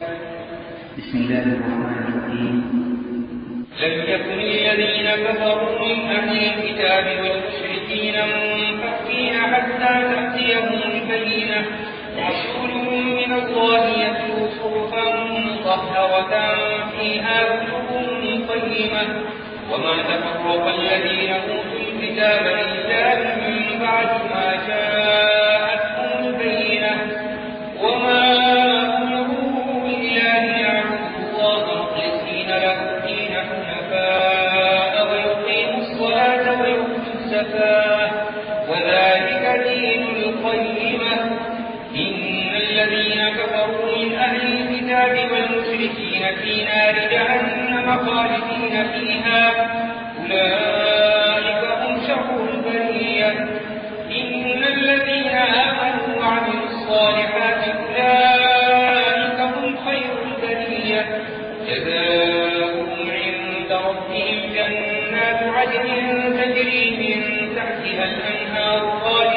بسم الله الرحمن الرحيم. لم يكن الذين كفروا من أهل الكتاب والمشركين منفكين حتى تأتيهم البينة رسول من الله يتلو صحفا مطهرة فيها كتب قيمة وما تفرق الذين أوتوا الكتاب إلا من بعد ما جاءتهم البينة وما أمروا إلا ليعبدوا الله مخلصين له الدين حنفاء ويقيموا الصلاة ويؤتوا الزكاة وذلك دين القيمة إن الذين كفروا من أهل الكتاب والمشركين في نار جهنم خالدين فيها أولئك هم شر البرية إن الذين آمنوا وعملوا الصالحات أولئك هم خير البرية جزاؤهم عند ربهم جنات عدن تجري من تحتها الأنهار